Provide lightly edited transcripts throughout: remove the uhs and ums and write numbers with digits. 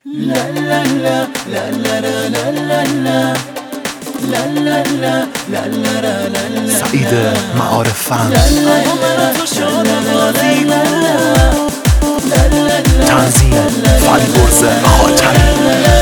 سعید معارف فن تنظیم فریبرز خاطری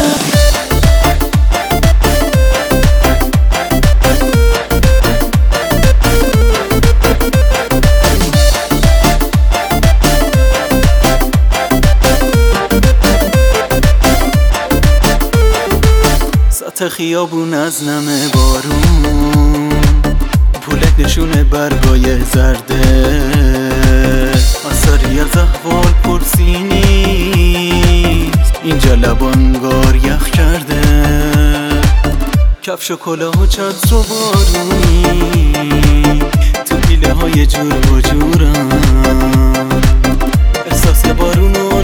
خیابون از نم بارون پولک نشونه برگای زرده اثری از احوال پرسی نیست اینجا لبانگار یخ کرده کفش و کلاه و چتر و بارونی تو پیله های جور و جورم احساس بارونو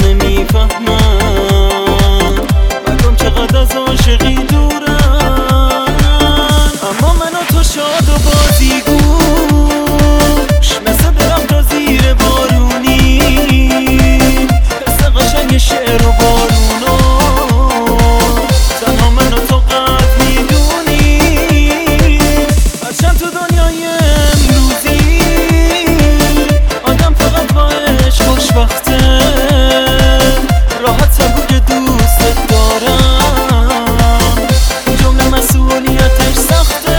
نمیفهمم مردم چقدر از عاشقی دورن اما من و تو شاد و بازیگوش مثل درخت زیر بارونی حس قشنگ شعر و بارونو تنها من و تو قد میدونی هرچند تو دنیای امروزی آدم فقط با عشق خوشبخته راحت سبوی دوستت دارم این جمله مسئولیتش سخته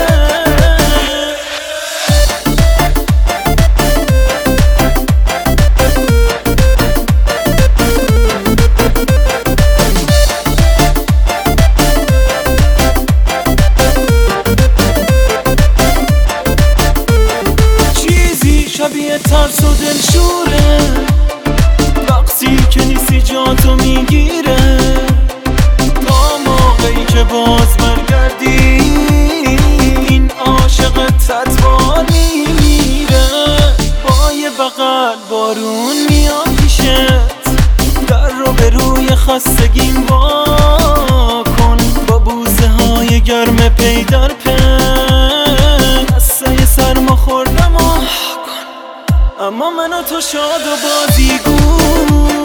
چیزی شبیه ترس و دلشوره وقتی که نیستی جاتو میگیره تا موقعی که باز برگردی این عاشقت تطوار میمیره با یه بغل بارون میاد پیشت در رو به روی خستگیم وا کن با بوسه های گرم پی در پی قصه سرما خوردم کن اما من و تو شاد و بازیگو